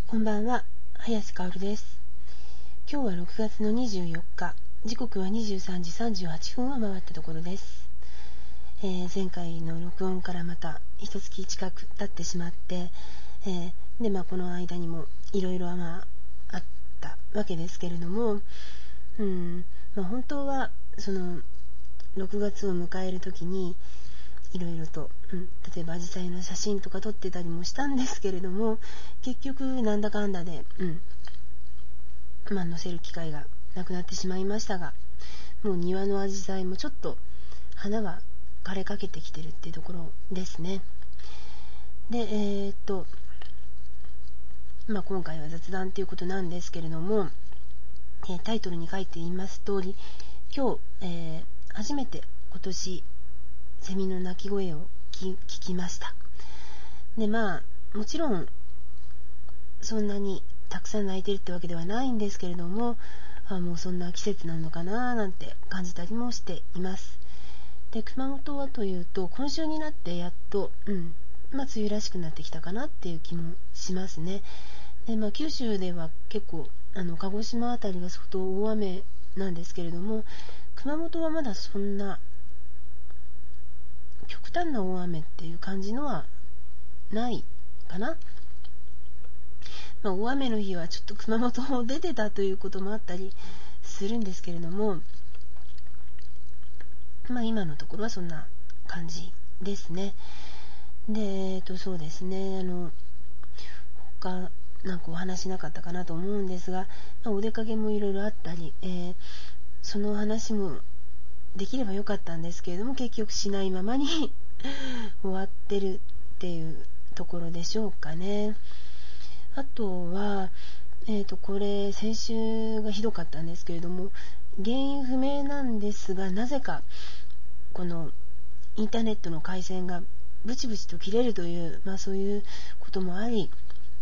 こんばんは、早瀬香織です。今日は6月の24日、時刻は23時38分を回ったところです。前回の録音からまた一月近く経ってしまって、この間にもいろいろあったわけですけれども、本当はその6月を迎えるときにいろいろと、例えばアジサイの写真とか撮ってたりもしたんですけれども、結局なんだかんだで、載せる機会がなくなってしまいましたが、もう庭のアジサイもちょっと花が枯れかけてきてるっていうところですね。で、今回は雑談ということなんですけれども、タイトルに書いています通り、今日、初めて今年セミの鳴き声を聞きました。で、もちろんそんなにたくさん鳴いてるってわけではないんですけれども、もうそんな季節なのかななんて感じたりもしています。で、熊本はというと今週になってやっと、梅雨らしくなってきたかなっていう気もしますね。で、九州では結構鹿児島あたりが相当大雨なんですけれども、熊本はまだそんな極端な大雨っていう感じのはないかな。大雨の日はちょっと熊本を出てたということもあったりするんですけれども、今のところはそんな感じですね。で、そうですね、他なんかお話しなかったかなと思うんですが、お出かけもいろいろあったり、その話もできればよかったんですけれども、結局しないままに終わってるっていうところでしょうかね。あとは、これ先週がひどかったんですけれども、原因不明なんですが、なぜかこのインターネットの回線がブチブチと切れるという、そういうこともあり、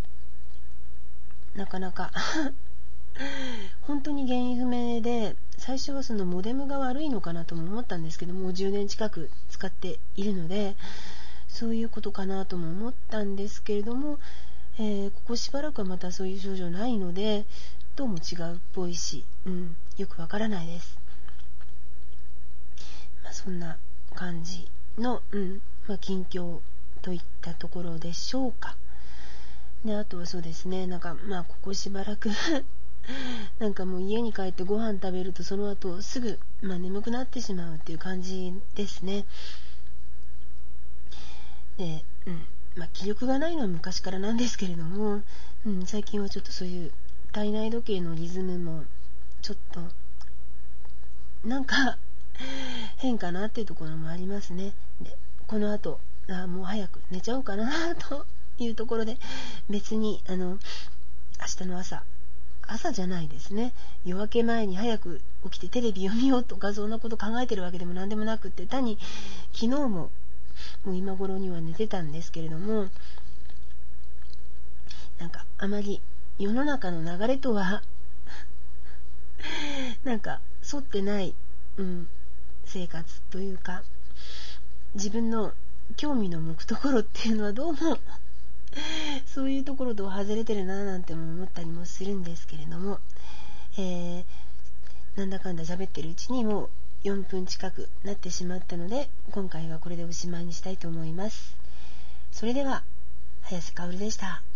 なかなか本当に原因不明で、最初はそのモデムが悪いのかなとも思ったんですけども、10年近く使っているのでそういうことかなとも思ったんですけれども、ここしばらくはまたそういう症状ないので、どうも違うっぽいし、よくわからないです。そんな感じの、近況といったところでしょうか。で、あとはそうですね、ここしばらくもう家に帰ってご飯食べるとその後すぐ、眠くなってしまうっていう感じですね。で、気力がないのは昔からなんですけれども、最近はちょっとそういう体内時計のリズムもちょっと変かなっていうところもありますね。で、この後もう早く寝ちゃおうかなというところで、別に明日の朝じゃないですね、夜明け前に早く起きてテレビを見ようとかそんなこと考えてるわけでも何でもなくって、単に昨日もう今頃には寝てたんですけれども、あまり世の中の流れとは沿ってない、生活というか、自分の興味の向くところっていうのはどうもそういうところと外れてるななんても思ったりもするんですけれども、なんだかんだ喋ってるうちにもう4分近くなってしまったので、今回はこれでおしまいにしたいと思います。それでは、早瀬香織でした。